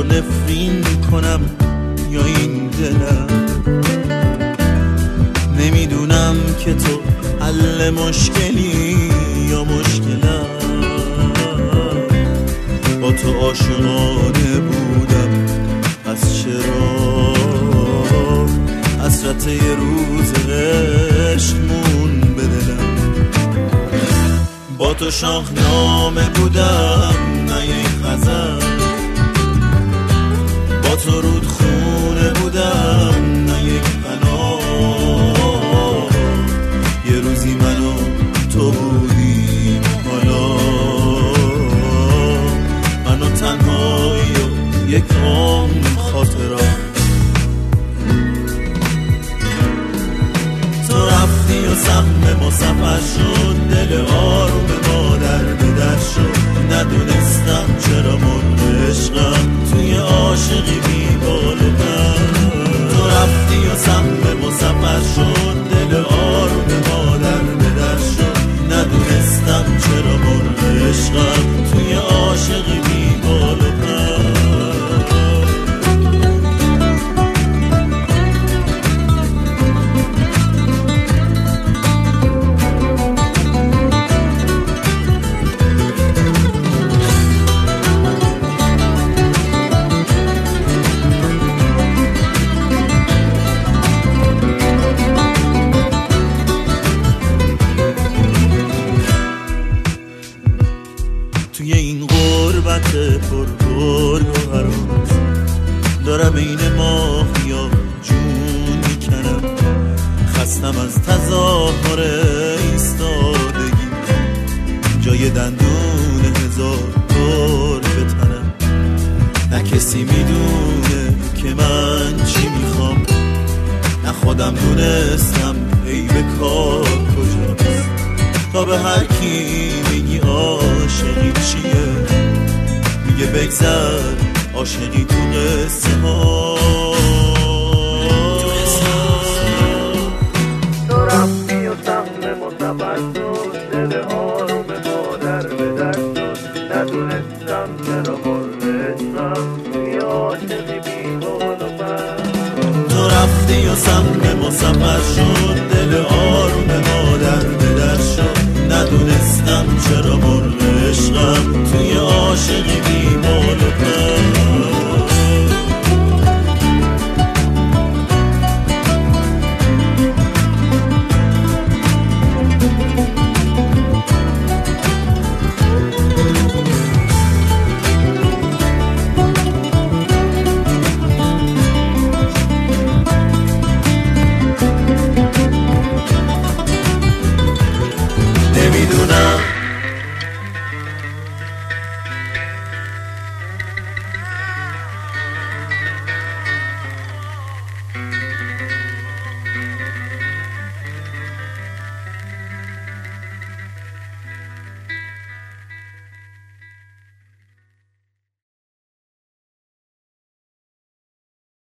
رو نفرین کنم یا این دلم. نمیدونم که تو حل مشکلی یا مشکلم. با تو عاشقانه بودم، پس چرا حسرت یه روز عشق مون به دلم. با تو شاهنامه بودم نه یک غزل، با تو رودخونه بودم نه یک پناه. یه روزی من و تو بودیم، حالا من و تنهایی و یک عمر خاطرات. تو رفتی و سهم ما سفر شد، دل آروم ما در به در شد. ندونستم چرا مرغ عشقم توی عاشقی بی بال و پر. تو رفتی و سهم ما سفر شد، دل آروم ما در به در شد. ندونستم چرا مرغ عشقم توی عاشقی بی بال و پر. توی این غربت پر گرگ و هراس دارم این ماهیا جون میکنم. خستم از تظاهر ایستادگی، جای دندون هزار گرگ بتنم. نه کسی میدونه که من چی میخوام، نه خودم دونستم ای به کار کجاست. تا به هر کی میگی عاشقی چیه، میگه بگذر عاشقی تو قصه ها. تو رفتی و سهم ما سفر شد، دل آروم ما در به در شد. ندونستم چرا مرغ عشقم توی عاشقی بی بال و پر. تو رفتی و سهم ما سفر شد،